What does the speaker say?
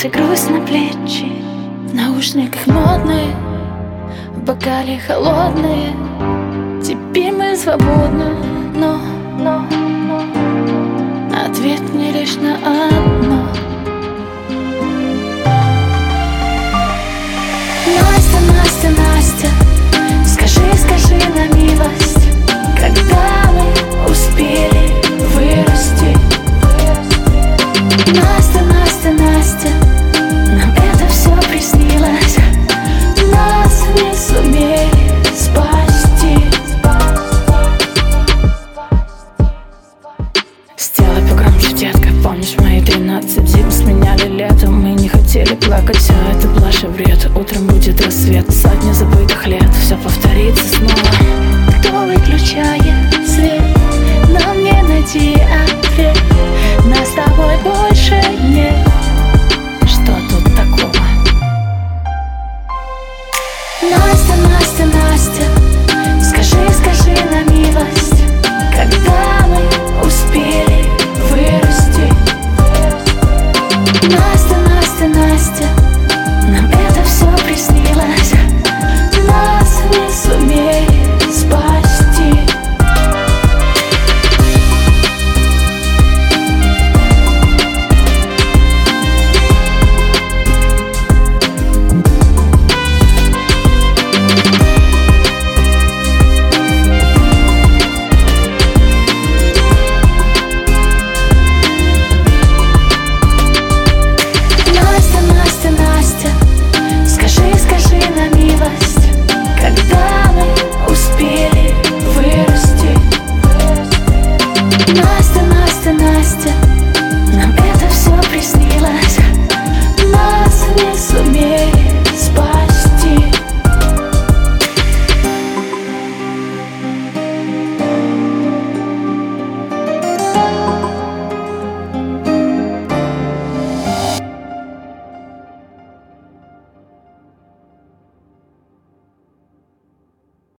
ложится грусть на плечи. В наушниках модные, в бокале холодные. Теперь мы свободны, но ответ мне лишь на одно. Настя, Настя, Настя, скажи на милость, когда мы успели вырасти? Настя, Настя, Настя, нам это все приснилось, нас не сумели спасти. Сделай погромче, детка, помнишь мои 13 зим сменяли летом. Мы не хотели плакать, все это блажь и бред. Утром будет рассвет, сотни забытых лет, все повторится снова. Кто выключает свет? Нам не найти ответ. Нас с тобой больше нет. Что тут такого? Настя, Настя, Настя, скажи на милость, когда мы успели вырасти? Настя, Настя, Настя, нам это все приснилось, нас не сумели спасти. Настя, Настя, Настя,